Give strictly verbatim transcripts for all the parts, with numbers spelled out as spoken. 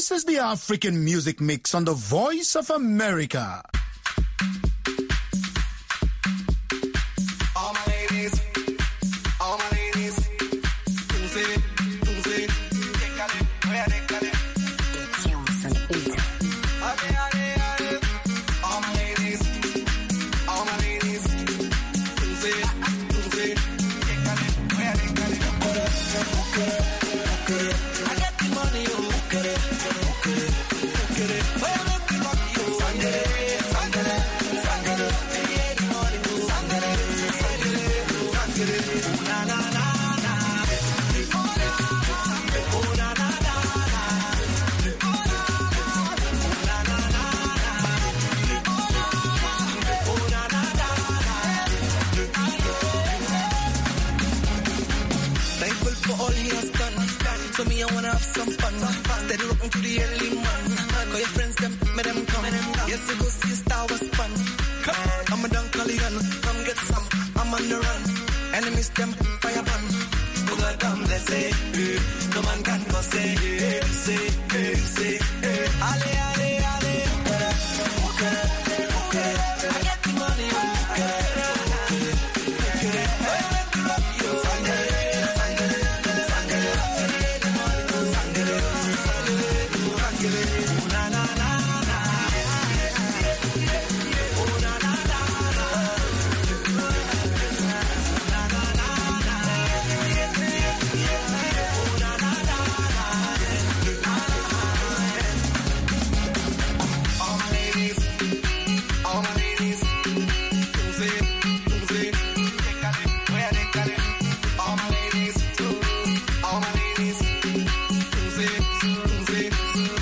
This is the African Music Mix on the Voice of America. All my ladies, all my ladies, tuesday, tuesday, décalé, voy a décalé. Ale, ale, ale. All my ladies, all my ladies, tuesday, tuesday, décalé, voy a décalé. I got the money, oh, okay, okay, okay. Voy a make it rock you, sangre, sangre, sangre. Yeah, the money, oh, sangre, sangre, sangre. Oh, na, na, na, na. Oh, na, oh, na, na, na, na. Oh, na, oh, na, na, na, na. Oh, na, na, na, na. Thankful for all he has done. So me, I wanna have some fun. Steady rocking to the early man. Call your friends, them, make them come. Yes, I go see Star was fun. I'm a Dunkalian, come get some. I'm on the run. Enemies, them, fire ban. Who got them, let's say. No man can go say, say, say, say. Ale, ale, ale. Okay, okay. I get the money, okay. Okay, I make you rock you. Sangre, sangre, sangre. Na na na na, oh na na na na, na na na na, oh na na na na. All my ladies, all my ladies, tuesday, tuesday, décalé, voy a décalé. All my ladies, all my ladies, tuesday, tuesday.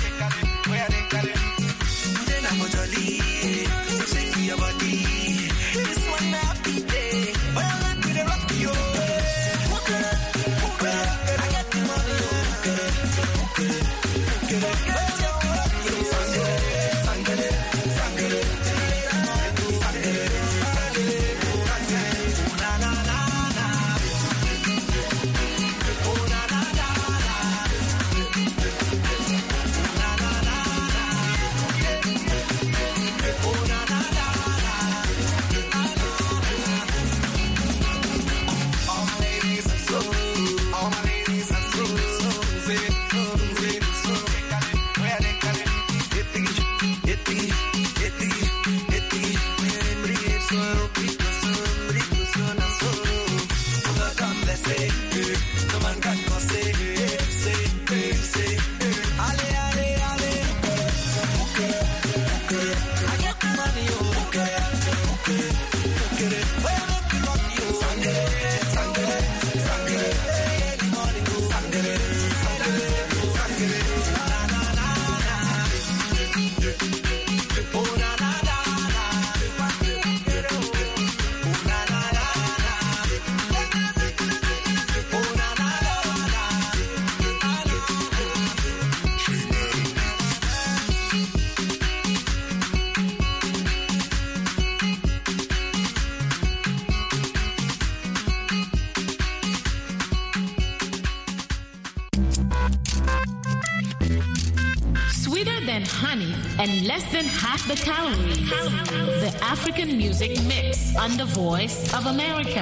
And less than half the calories. The African Music Mix on the Voice of America.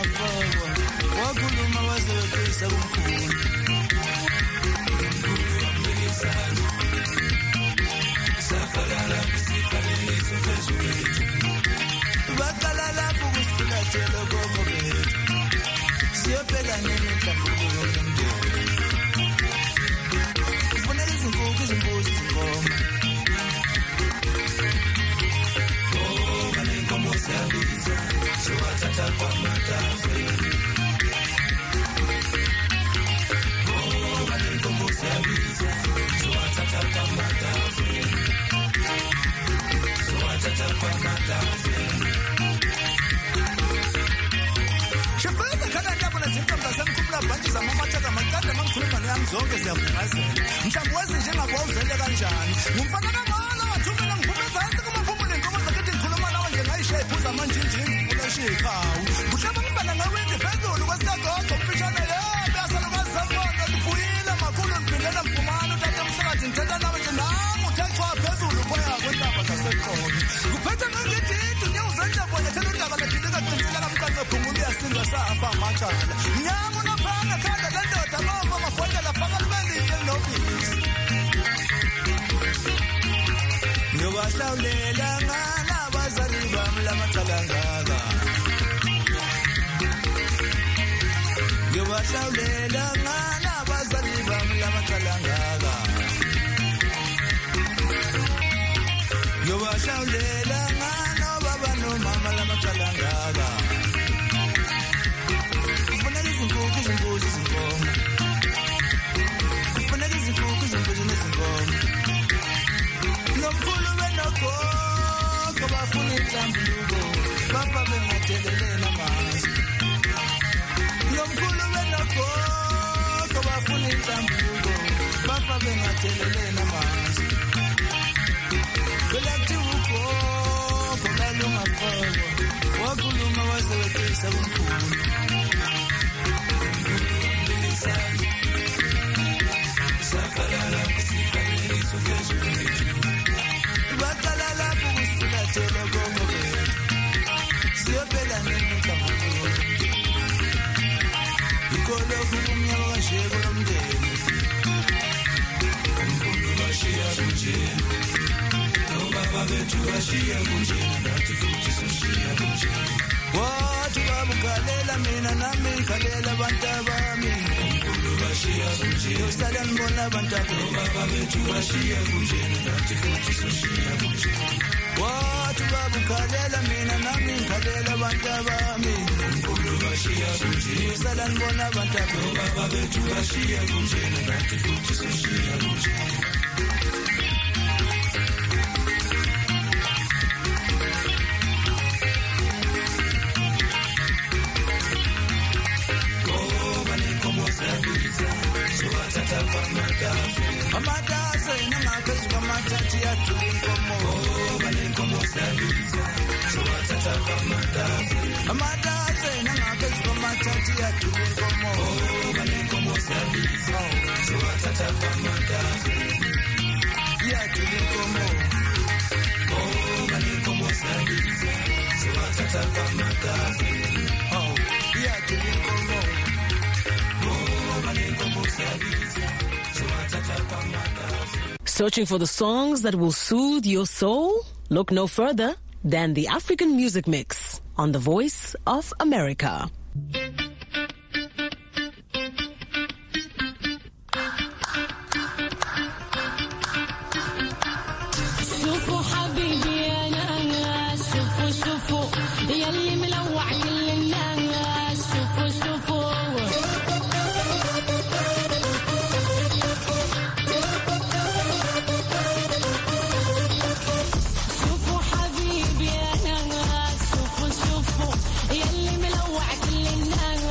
Wakuluma wazewekisa kumkhulu telo gogo bethu siyobheka nemihlambulo yomndeni kufanele izinkukhu izimbuzi izinkomo oh banenkomo siyabiza siwathatha kwamatafeni oh banenkomo siyabiza siwathatha kwamatafeni siwathatha kwamatafeni Sheffield kana ndabo nazinto ngasemkhumula bhanti zamamathatha amaqanda mangikhuluma neyamzonke siyavungazela mhlawumbe wazi njengabo uzele kanjani ngumfana kamala wathumela ngiphumeza hasi kumaphumule inkomo zakithi ngikhuluma nawe nje ngayishiya iphuza amanjinjini ngifuleshe ikhawu kuhlaba ngibana ngawindi phezulu kwesikagogo mfishane yebe yasalukazi zamona ngifuyile makhulu ngiphindela mfumana utata umhlakazi ngithetha nawe nje nami uthexwa phezulu kwaya kwentaba zaseqolo kuphethe ngangididi nyawuzenja bona thela udaba ladilika qinisela kamqanqe phungula uyasinda safa amacala nyama unaphanga khanda lendoda ngova mabhodlela faka libelile nobisi ngiyobahlawulela ngala abazali bami lamacala ngaka ngiyobahlawulela ngala abazali bami lamacala ngaka ngiyobahlawulela ngala baba nomama lamacala ngaka kufanele izinkukhu izimbuzi izinkomo kufanele izinkukhu izimbuzi nezinkomo nomkhulu benogogo bafuna inhlambuluko bapha bengadelelena amanzi nomkhulu benogogo bafuna inhlambuluko bapha bengadelelena amanzi Kolekti ugogo lalungafakwa wakhuluma wazewetisa kumkhulu sakalala kusikaleliso ngezulu baqala lapho kusifulathela kongo bethu siyobheka nemihlambulo ikolofu umnyama kasheko lomndeni umkhulu bashiya kunjeni nobaba bethu bashiya kunjeni nathi futhi soshiya kunjeni wathi babukhalela mina nami ngikhalela abantu abami umkhulu bashiya kunjeni usala ngibona abantu nobaba bethu bashiya kunjeni nathi futhi soshiya kunjeni wathi babukhalela mina nami ngikhalela abantu abami umkhulu bashiya kunjeni usala ngibona abantu nobaba bethu bashiya kunjeni nathi futhi soshiya kunjeni Amatase nangaphezu kwamathathi yadula inkomo banenkomo siyabiza siwathatha kwamatase amatase nangaphezu kwamathathi yadula inkomo banenkomo siyabiza siwathatha kwamatase yadula inkomo banenkomo siyabiza siwathatha kwamatase yadula inkomo banenkomo siyabiza. Searching for the songs that will soothe your soul? Look no further than the African Music Mix on the Voice of America. يلي ملوع كل الناس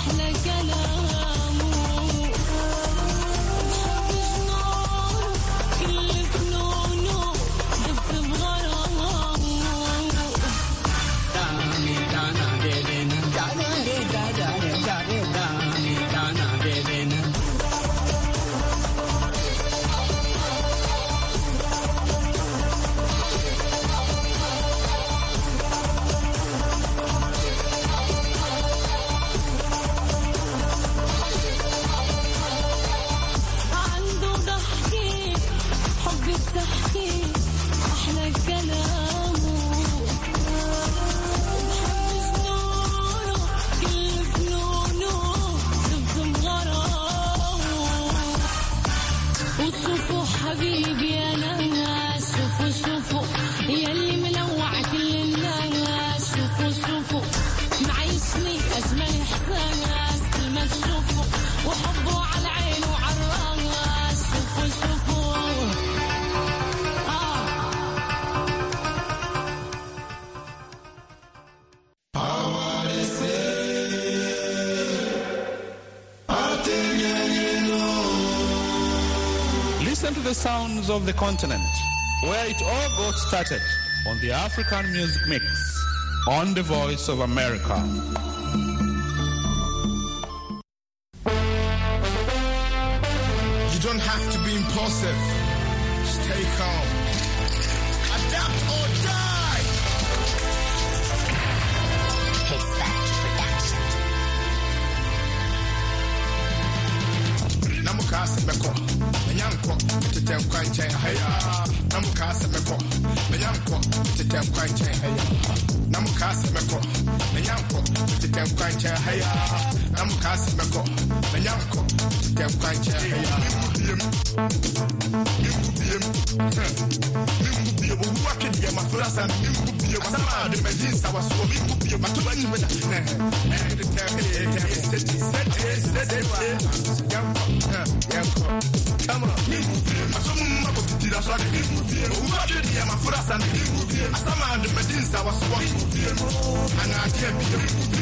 The sounds of the continent, where it all got started on the African Music Mix, on the Voice of America. You don't have to be impulsive. Stay calm. Adapt or die. Dispatch Production. Namukasa meko. Menyanko, tetem kwanche haya. Namukasa meko. Menyanko, tetem kwanche haya. Namukasa meko. Menyanko, tetem kwanche haya. Namukasa meko. Menyanko, tetem kwanche haya. Nimbu biem. Nimbu biem. Uwa kidi ya mafurasa. Nimbu biem. Masama de medisa wasuo. Nimbu biem. Matuba chumeda. Eh, tetem, tetem, seti, seti, seti. Yanko, yanko. Come on, Asama the Medina was one. And I can't be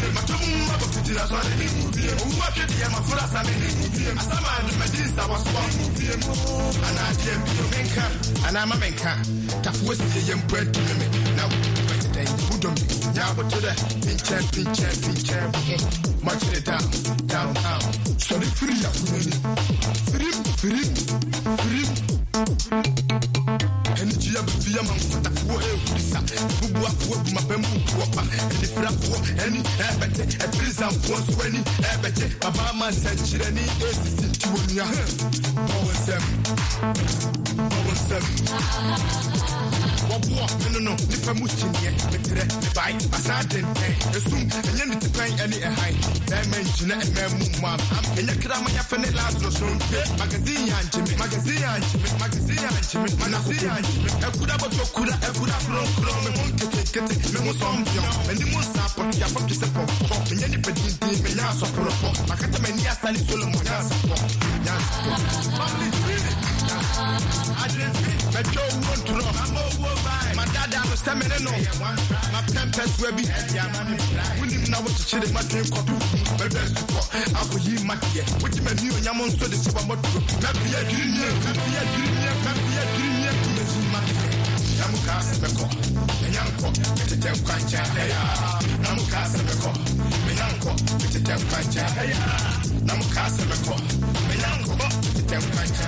Asama the Medina was one. And I can't be a menka. And I'm a menka. That was the young bread to me. Now, who don't be now to the pincher, pincher, pincher. March it down, down, down. So the free up free, free, free. Energy of the Fiaman for the four who walk my bamboo whopper, and the flap for any abbot, a prison for twenty abbot, a mama said she any is to your hand. Power seven, power seven. No, no, no, Nipper Mushin yet, the bite, a certain day, assume, and then to pay any high. That mention and man, and you could have my family last no soon. Magazine and Jimmy, magazine and Jimmy, magazine and Jimmy, magazine and Jimmy. I could have a could have could have grown from a monkey, get it, no song, and the most up on your pocket support, and any petty team, and now support. I can't make me a stand Solomon. Yes, only really. I didn't think that you want to run. I'm over. My dad, I'm a stamina. My tempest will be at Yamani. We didn't know what to say. My dream got to my best. I will hear my dear. What you mean, you and Yamon so the Sabbath. Maybe a green year, maybe a green year, maybe a green year to the Zuma. Namukas, the call. The young cock, the temp cancha. Namukas, the call. The young cock, the temp cancha. Namukas, the call. The young cock, the temp cancha.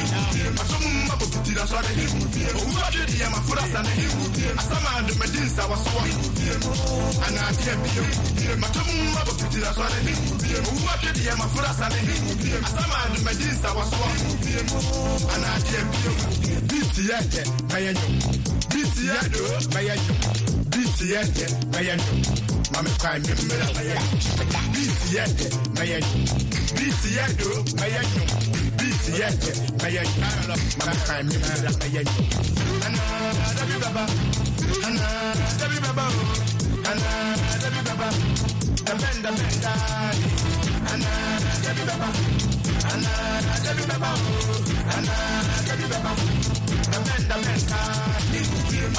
That's what he would be. Who are the Yamafura and he would be? Asama the Medina was one. And I can't be a Matumba, that's what he would be. Who are the Yamafura and he would be? Asama the Medina was one. And I can't be a B T S, Mayano. B T S, Mayano. B T S, Mayano. Mamma Prime, B T S, Mayano. B T S, Mayano. B T S, Mayano. Mamma Prime, Mayano. Anna, Debbie Baba. Anna, Debbie Baba. Anna, Debbie Baba. The Benda Benda. Anna, Debbie Baba. Anna, Debbie Baba. Anna, Debbie Baba. The Benda Benda.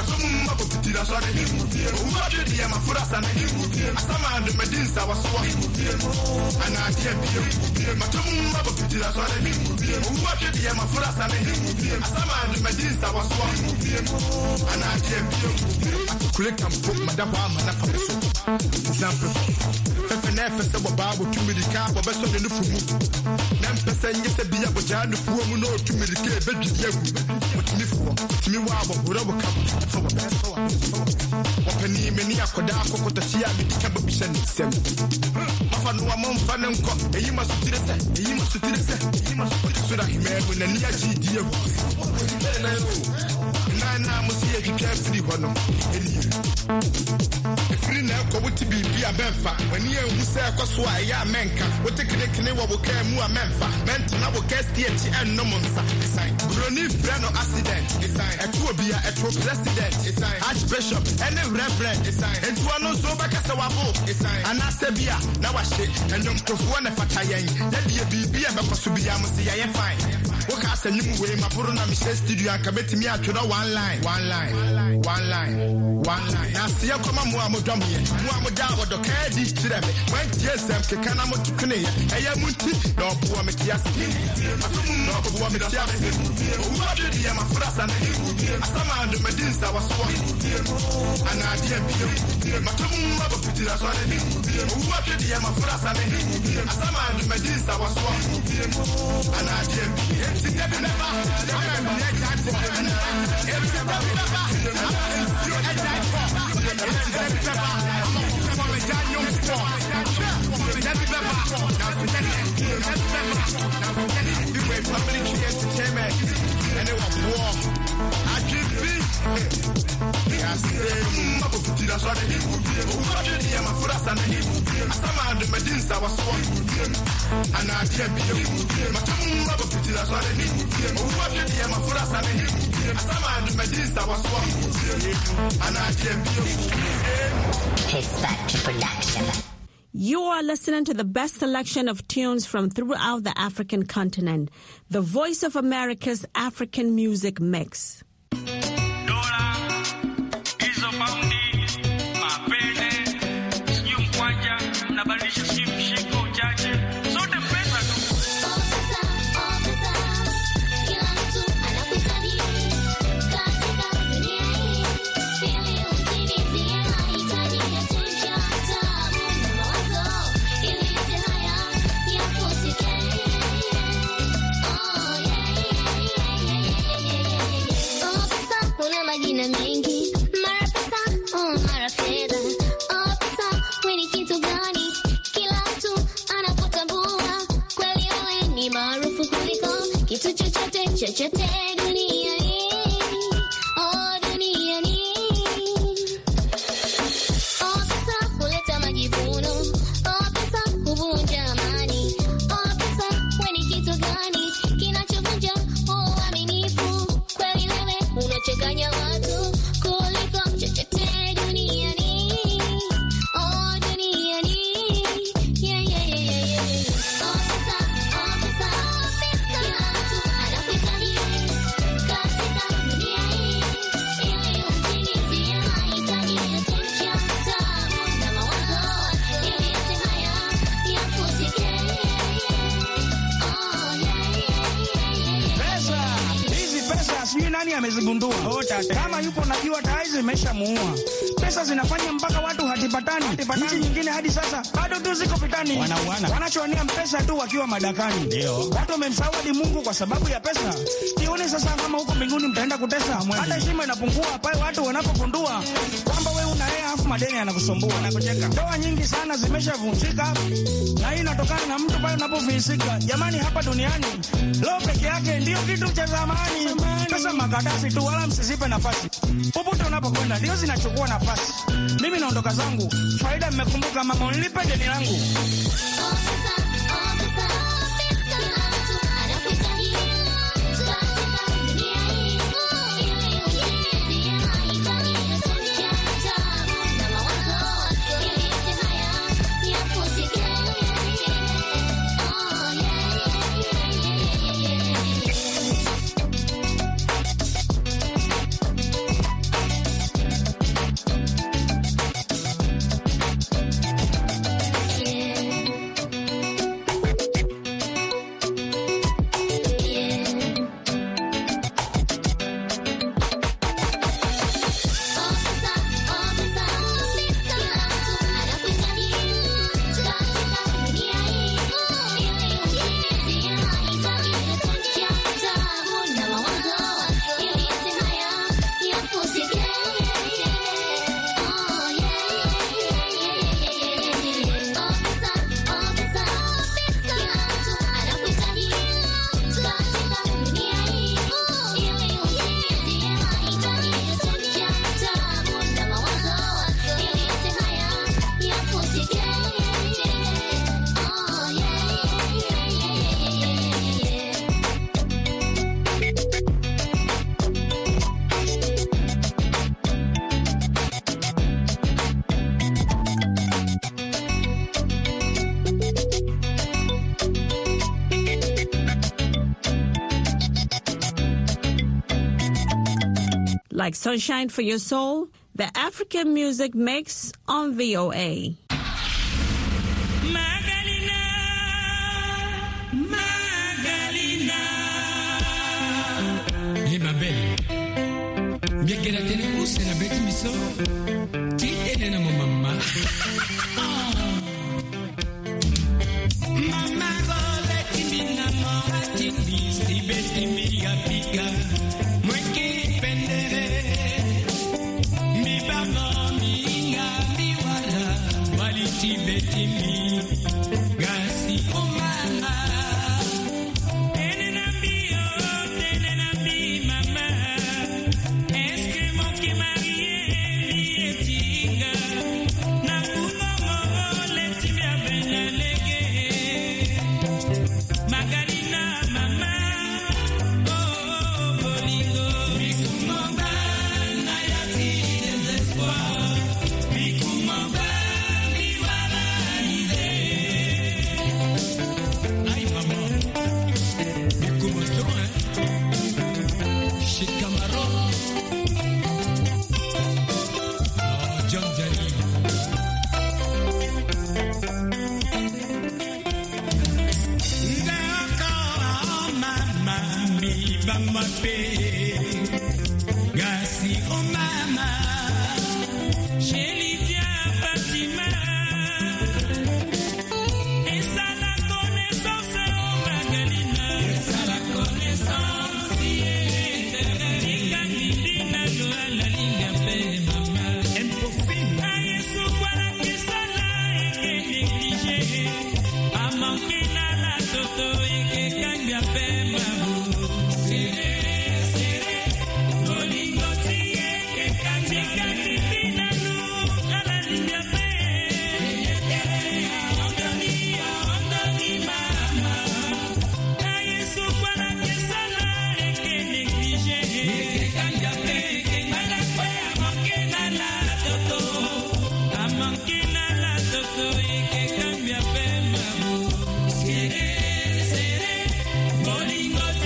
mabo pitira so de uwa de dia mafura sa na asama and medinsa waso ana tie bio matum mabo pitira so de uwa de dia mafura sa na asama and medinsa waso ana tie bio akuleka mpo madaba mana fa so example fefe na fefe bo bawo tumirika bo beso de nufu mu na mpese nyese bia bo janu fuo mu no tumirika e bedwi yagu otimi fuo timi wa bo horo bo kam fa bo beso wa opani meni akoda akokota tia bi ka bo bisha ni sem mafa no amon fa ne nko eyi masutire se eyi masutire se eyi masutire so da himego na ni aji di yagu na yo na na musi e twitwa firi ho no eni free na ko wuti bibi abenfa wani e hu se kwaso a ya menka wote kidekine wo boka mu a menfa ment na bo guest here enno monsa design broni freno accident design eto obi a eto president design archbishop any reverend design ento no so baka se wabo design anase bia na wahye ennom tofo na fatayen ya bia bibi e bekoso bia mo se ya fine woka asanyum we maporo na Michelle studio anka betimi atwera one line one line one line one line na se yakoma mu amodwam ye mu amoda wodo kadi tireme when tsm ke kana mo tukune ye eya munti na obuwa metiase na obuwa metiase uwa de dia mafrasa na asama and medinsa waso ana dia bio matum mabo pitira so de uwa de dia mafrasa na asama and medinsa waso ana dia bio tinde be never never family entertainment and it was war. I can feel I say mabo pitira so de uwa de dia mafrasa na asama and medinsa waso ana dia bio matum mabo pitira so de uwa de dia mafrasa na asama and medinsa waso ana dia bio His Factory Production. You are listening to the best selection of tunes from throughout the African continent. The Voice of America's African Music Mix. Chochote duniani, oh duniani. Oh pesa huleta majivuno, oh pesa huvunja amani, oh pesa we ni kitu gani kinachovunja uaminifu? Kweli wewe unachanganya watu kuliko chochote duniani, oh duniani. Yeah yeah yeah yeah yeah. Oh pesa, oh pesa, pesa. Nani amezigundua? Kama yupo najua tayari zimeshamuua. Pesa zinafanya mpaka watu hatipatani. Nchi nyingine hadi sasa bado tu ziko vitani. Wanachoania pesa tu wakiwa madakani. Ndio. Watu wamemsahau hadi Mungu kwa sababu ya pesa. Tione sasa kama huko mbinguni mtaenda kutesa. Hata heshima inapungua pale watu wanapogundua kwamba wewe una hela afu madeni yanakusumbua na kucheka. Ndoa nyingi sana zimeshavunjika. Na hii inatokana na mtu pale unapofilisika. Jamani, hapa duniani leo peke yake ndio kitu cha zamani. Pesa makadasi tu, wala msisipe nafasi. Popote unapokwenda ndio zinachukua nafasi. Mimi naondoka zangu, faida mmekumbuka, mama nilipe deni langu. like Sunshine for Your Soul, the African Music Mix on V O A. Magalina, Magalina. Hey, ma belle. Bien que la télé pousse, la bête miso. Ti ene na mo mama. Mama go let me na mo ati si beti mi ya pika. Mo ke pendere. Mi baba mi nga mi wala. Wali ti beti mi. Gasi o mama. Ene na mi o, ene na mi mama. Eske mo ki marie mi etinga. Na kuno mo leti mi abenelege. Magalina mama. Oh, bolingo. Bikumba na yati desespoir. Bikumba mi wala ide. Ay mama. Bikumba hein. Chez Camaro. Oh, John Jali. D'accord, mama, mi bama pe. Gasi oh mama. Chez Lydia Fatima. Et ça la connaissance oh Magalina. Et ça la connaissance yeah. Tika nilina doa la linga pe mama. Impossible. Aye sukwala kisala eke négligé. A manqué na la toto eke kanga pe mabu. Sere, sere. Bolingo tiye eke katika nilina lu. Ala linga pe. Ondoni, ondoni mama. Aye sukwala kisala eke négligé. Eke kanga pe eke mala pe. A manqué na la toto. A manqué na la toto eke kanga pe mabu. Sere, sere. Bolingo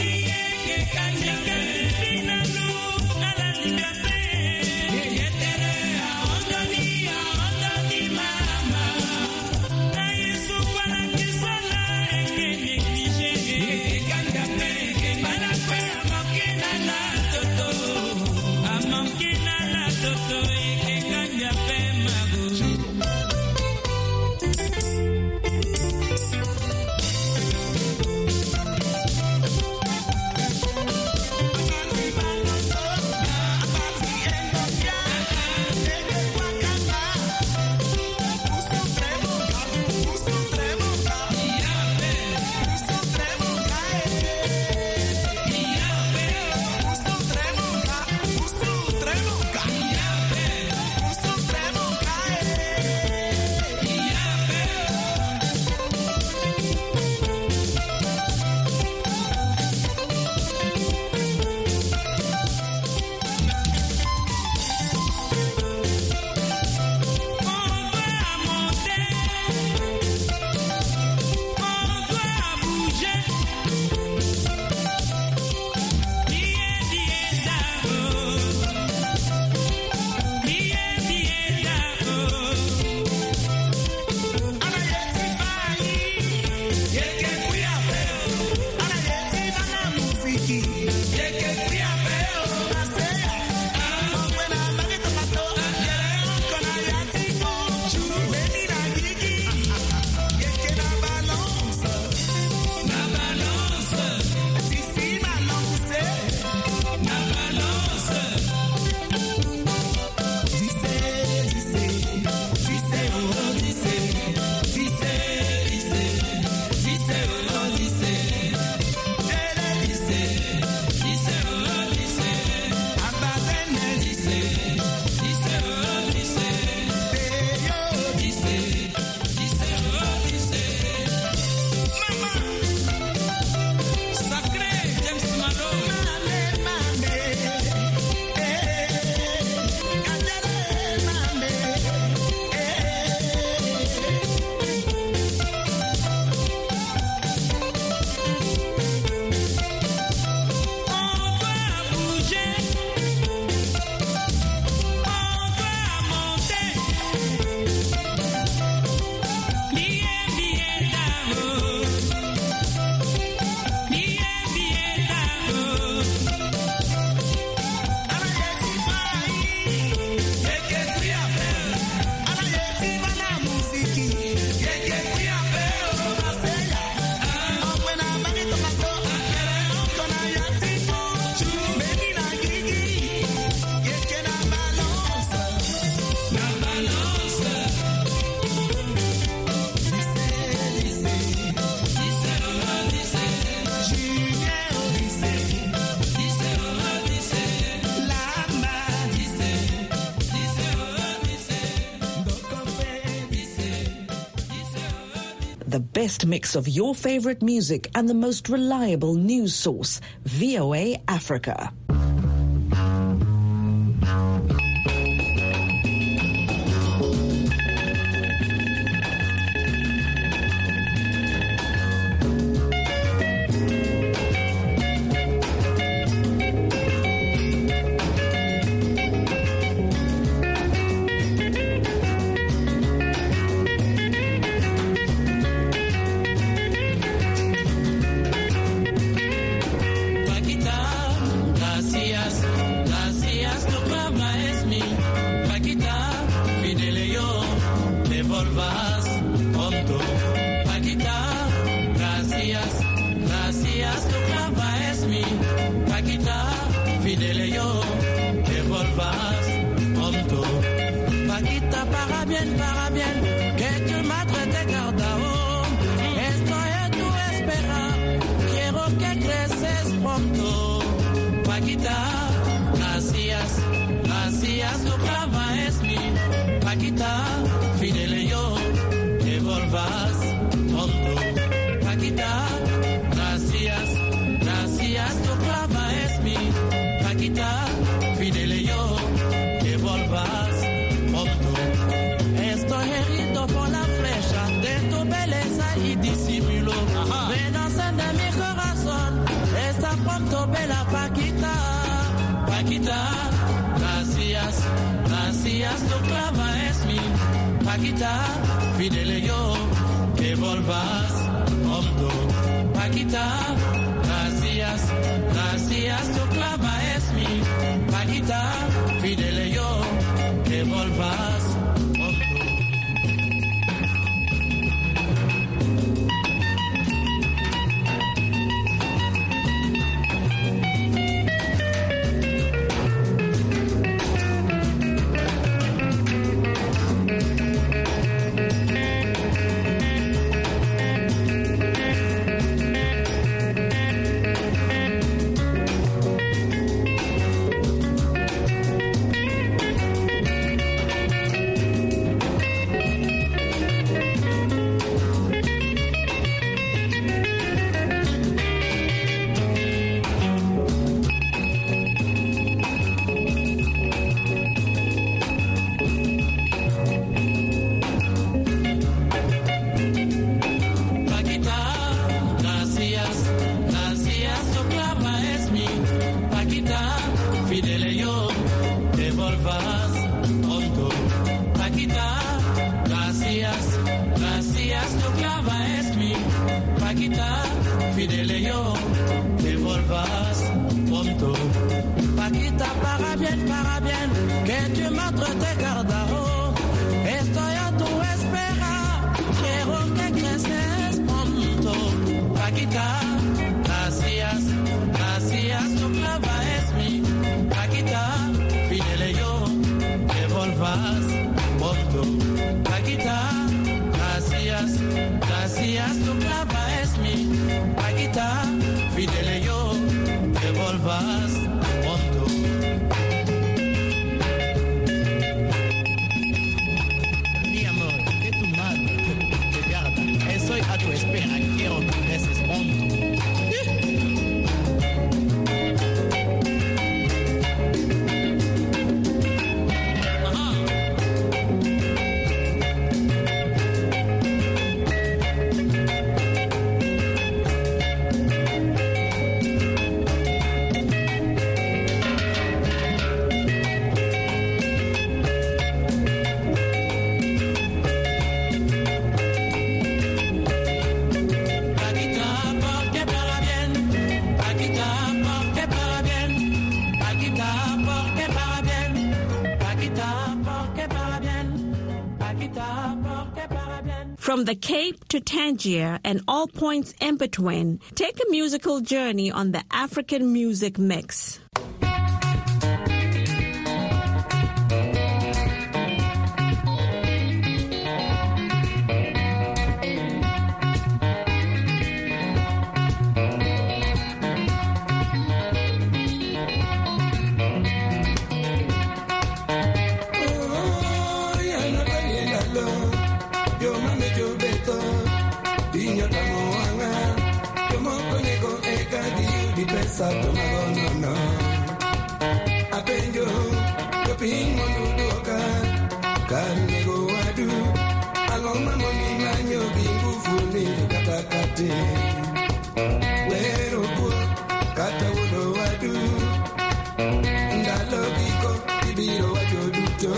best mix of your favorite music and the most reliable news source, V O A Africa. From the Cape to Tangier and all points in between, take a musical journey on the African Music Mix. pinyo tamoanga Tomoko nego eka di pesa tomagono no Apenjo yo pinyo nudoka Kan nego wadu Aloma moni manyo bingu funi katakate Lero po kata wodo wadu Ndalo biko ibiro wajoduto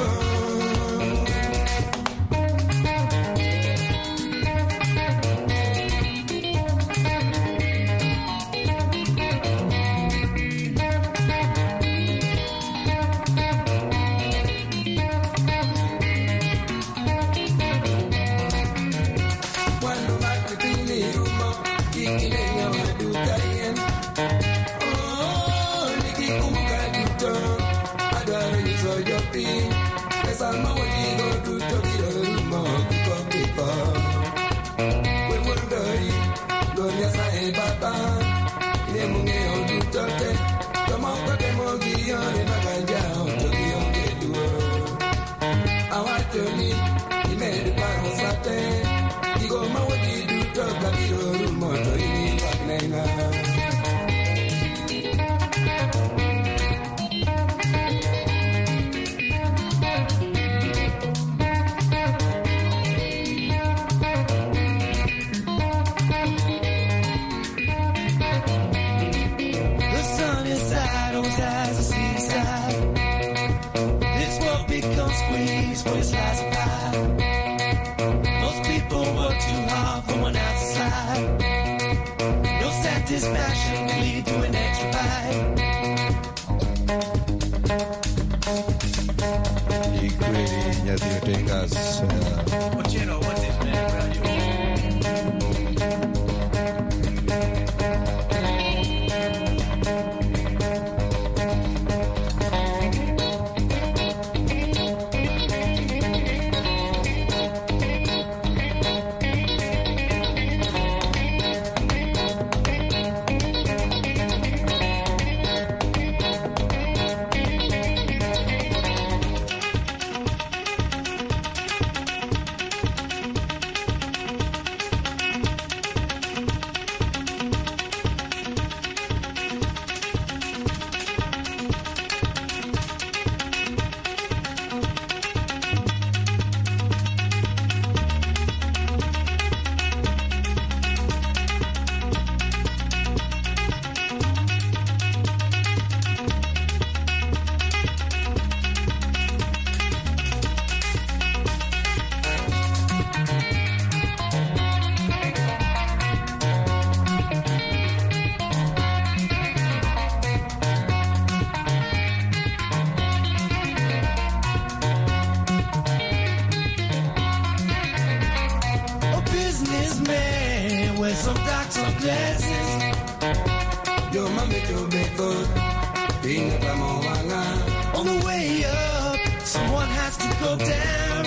On the way up, someone has to go down.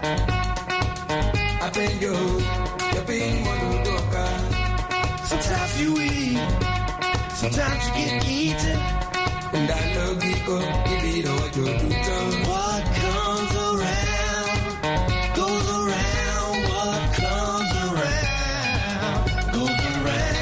I beg you, you're being one doka. Sometimes you eat, sometimes you get eaten. And I love you, go give it all to do. What comes around, goes around. What comes around, goes around.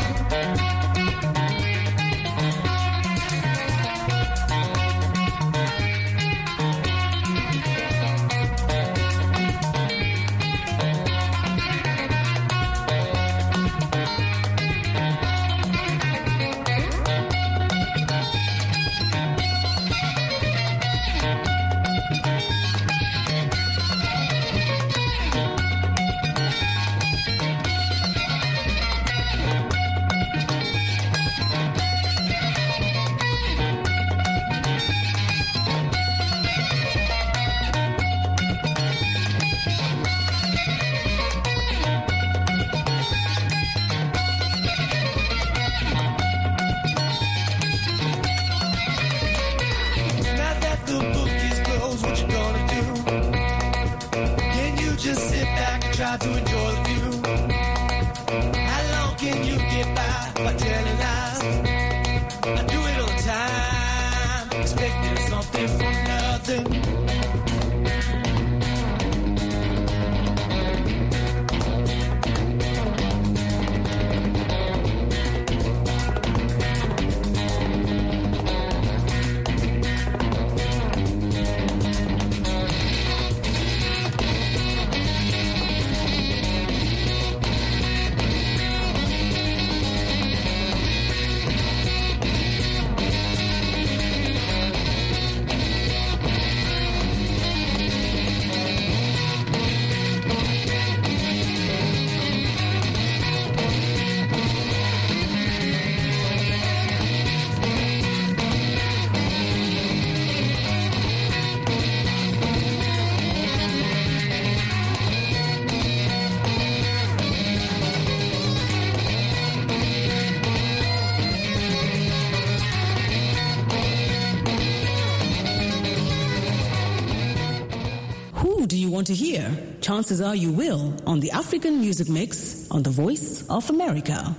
To enjoy the view. How long can you get by by telling lies? I do it all the time, expecting something from nothing. want to hear, chances are you will on the African Music Mix on The Voice of America.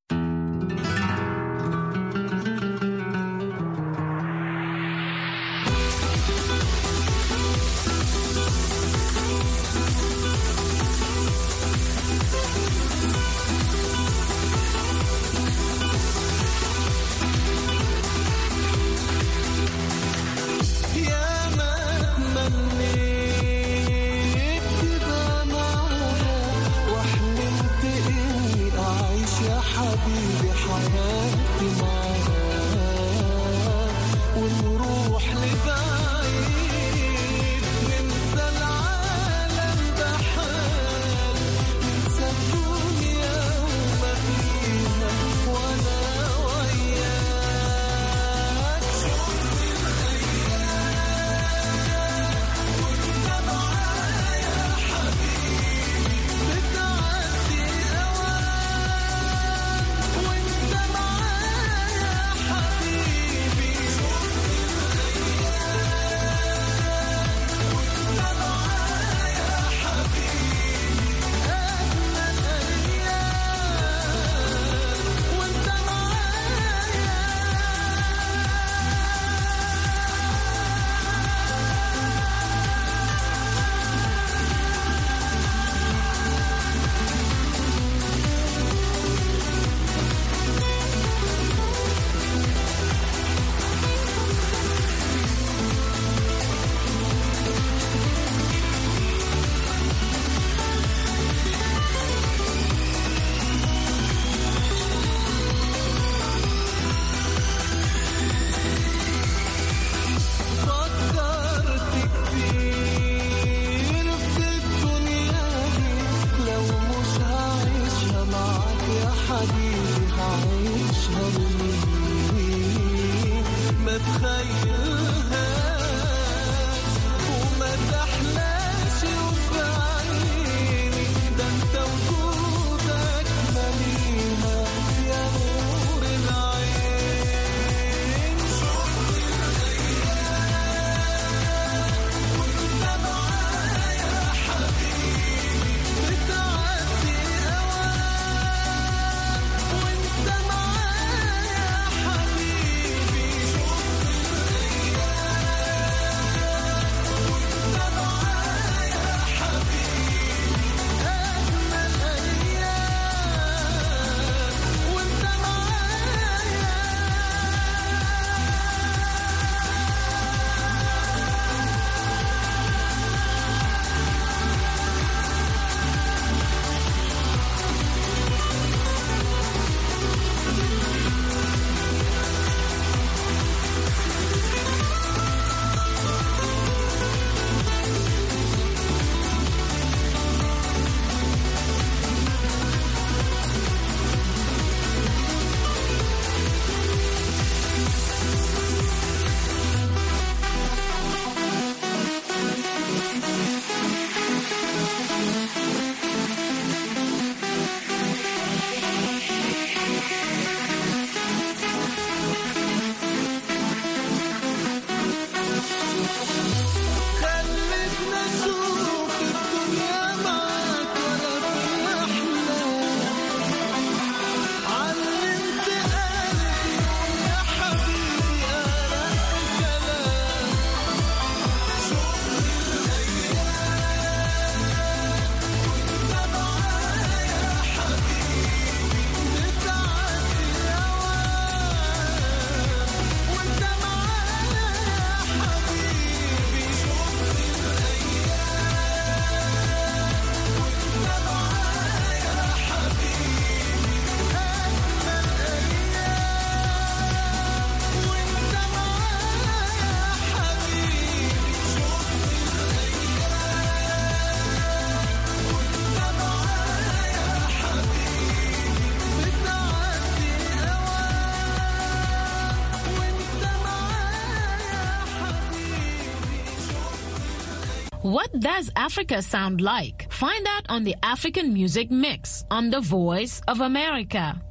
What does Africa sound like? Find out on the African Music Mix on The Voice of America.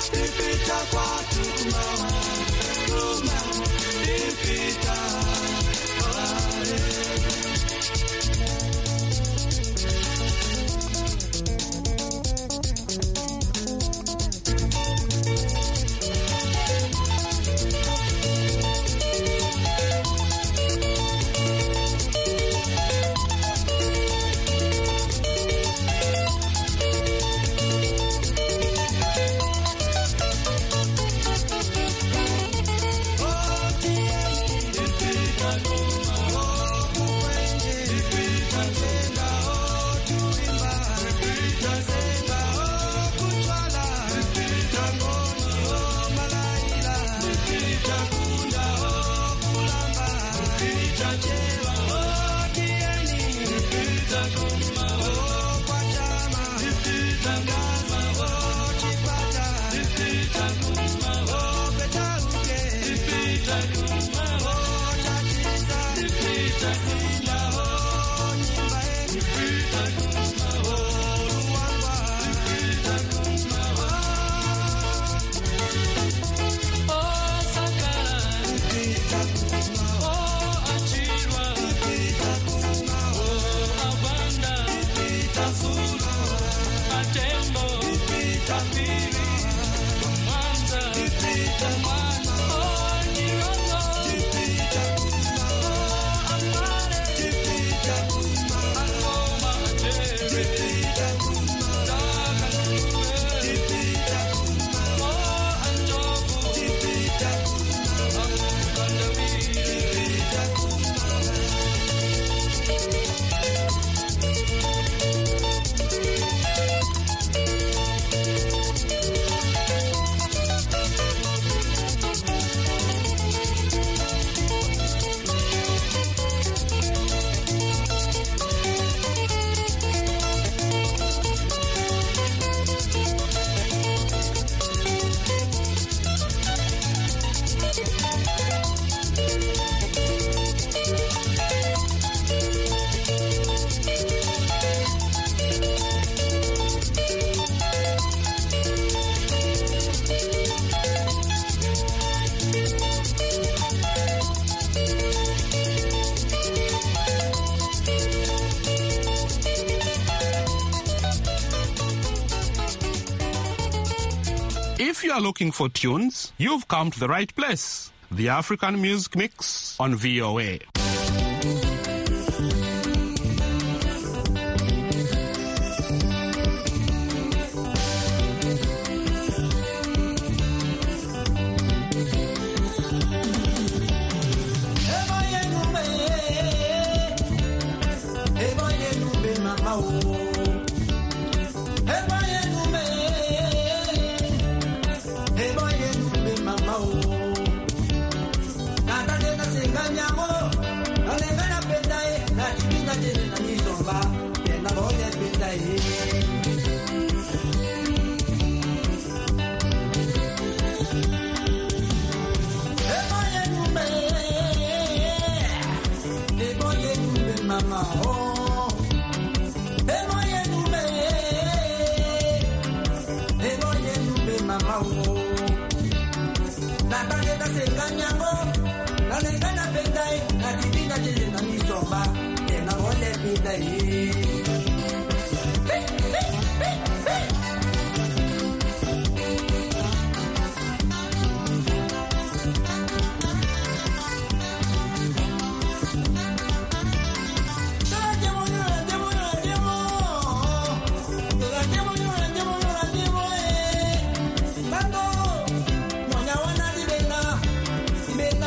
ipita kwatu kumawa, kumawa, ipita kwale. If you are looking for tunes, you've come to the right place. The African Music Mix on V O A. Bando, monya wana libena, ibena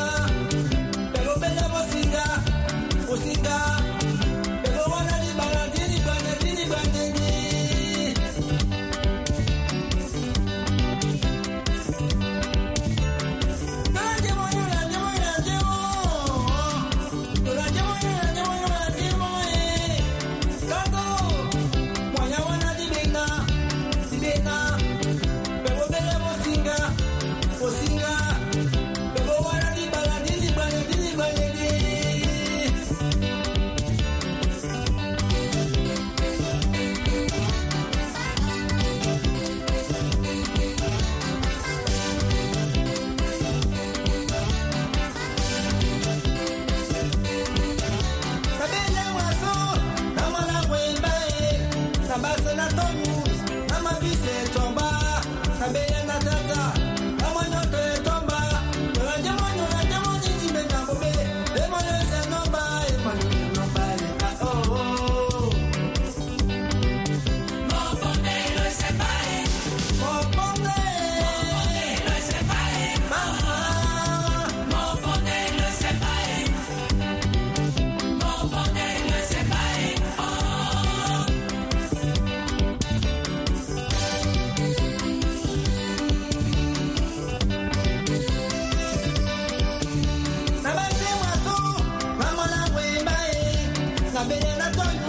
Babylon a tongue